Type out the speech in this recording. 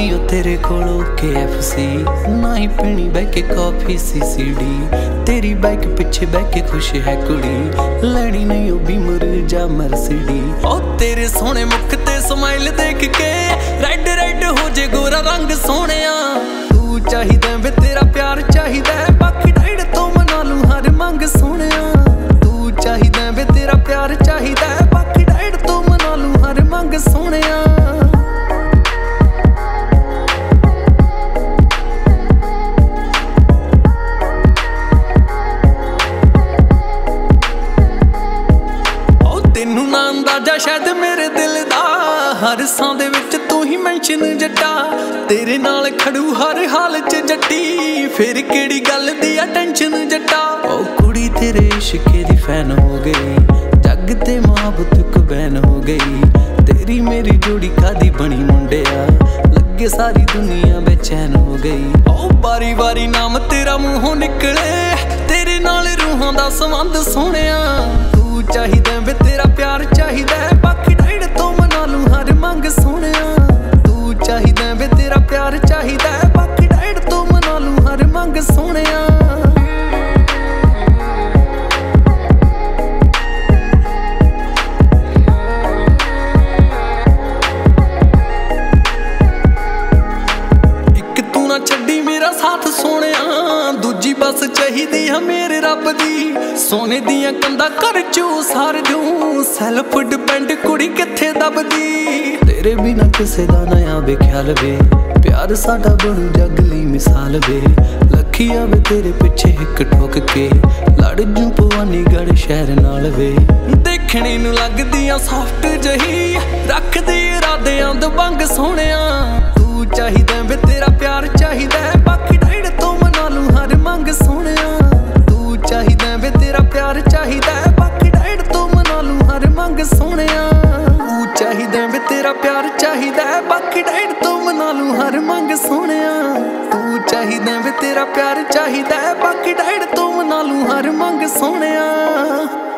नहीं ओ तेरे कोलों KFC, ना ही पीनी बह के कॉफी CCD। तेरी बाइक पिछे बह के खुश है कुड़ी, लैनी नहीं ओ बीमर जा मर्सिडी। ओ तेरे सोने मुख ते स्माइल देख के रेड रेड हो जे गोरा रंग सोहणिया। तू चाहिदा वे तेरा प्यार चाहिदा, बाकी डाइड तो मना लूं हर मंग सोहणिया। तू चाहिदा वे तेरा प्यार चाहिदा, बाकी डाइड तो मना लूं हर मंग सोहणिया। तेनू ना अंदाजा शायद मेरे दिल दा, हर सां दे विच तू ही मैंशन जट्टा। तेरे नाल खड़ू हर हाल च जट्टी, फिर केड़ी गल दी आ टेंशन जट्टा। ओ कुड़ी तेरे इश्के दी फैन हो गई, जग ते मोहब्बत को बैन हो गई। तेरी मेरी जोड़ी कादी बनी मुंडिया, लगे सारी दुनिया बेचैन हो गई। ओ बारी बारी नाम तेरा मुंहों निकले, तेरे नाल रूहां दा संबंध सोहणिया। तू चाहिदा वे तेरा प्यार चाहिदा, बाकी डाइड तो मना लूं हर मंग सोहणिया। तू चाहिदा वे तेरा प्यार चाहिदा, बाकी डाइड तो मना लूं हर मंग सोहणिया। ना छड्डी मेरा साथ सोहणिया, दूजी बस चाहिदी है मेरे रब दी। सोने दियां कंधां घर चो सार दूं, सैल्फ डिपेंड कुड़ी कित्थे दबदी। तेरे बिना किसे दा ना आवे ख्याल वे, प्यार साडा बनू जग लई मिसाल वे। लखिया वे तेरे पिछे हिक ठोक के, लड़ जूं भवानीगढ़ शहर नाल वे। देखणे नूं लगदियां सॉफ्ट जही, रखदी इरादियां दबंग सोहणिया। तू चाहिदा वे तेरा प्यार चाहिदा, बाकी डाइड तो मना लूं हर मंग सोहणिया। तू चाहिदा वे तेरा प्यार चाहिदा, बाकी डाइड तो मना लूं हर मंग सोहणिया। तू चाहिदा वे तेरा प्यार चाहिदा, बाकी डाइड तो मना लूं हर मंग सोहणिया। तू चाहिदा वे तेरा प्यार चाहिदा, बाकी डाइड तो मना लूं हर मंग सोहणिया।